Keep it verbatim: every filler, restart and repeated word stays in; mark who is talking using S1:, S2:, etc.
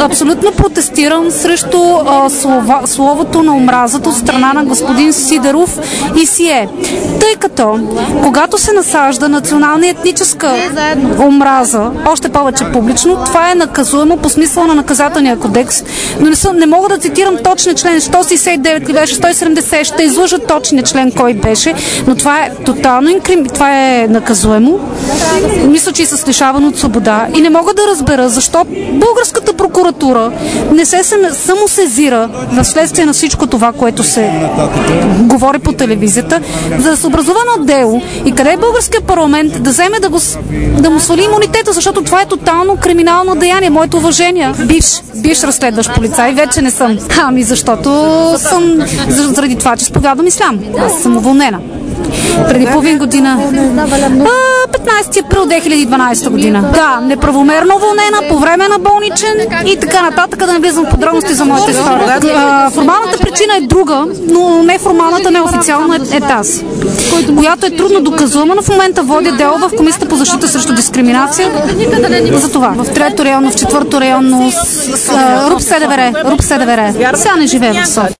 S1: абсолютно протестирам срещу а, слова, словото на омразата от страна на господин Сидеров и Сие. Тъй като, когато се насажда национална и етническа омраза, още повече публично, това е наказуемо по смисъл на наказателния кодекс, но не, съм, не мога да цитирам точния член, сто шейсет и девет ли беше, сто и седемдесет, ще излъжа точния член, кой беше, но това е тотално инкрим, това е наказуемо. Мисля, че и с лишаване от свобода. И не мога да разбера защо българската прокуратура не се самосезира в следствие на всичко това, което се говори по телевизията, за да се образува едно дело и къде е българския парламент да вземе да, го, да му свали имунитета, защото това е тотално криминално деяние. Моето уважение. Бивш, бивш разследващ полицай, вече не съм. Ами защото съм заради това, че сповядам ислям. Аз съм уволнена. Преди половин година. А, петнайсети април две хиляди и дванайсета година. Да, неправомерно уволнена, по време на болничен и така нататък, да не влизам в подробности за моята история. А, формалната причина е друга, но неформалната, неофициална е, е тази, която е трудно доказуема, но в момента водя дело в Комисията по защита срещу дискриминация. За това. В трето районно, в четвърто районно, РУП СДВР. РУП СДВР. Сега не живее в София.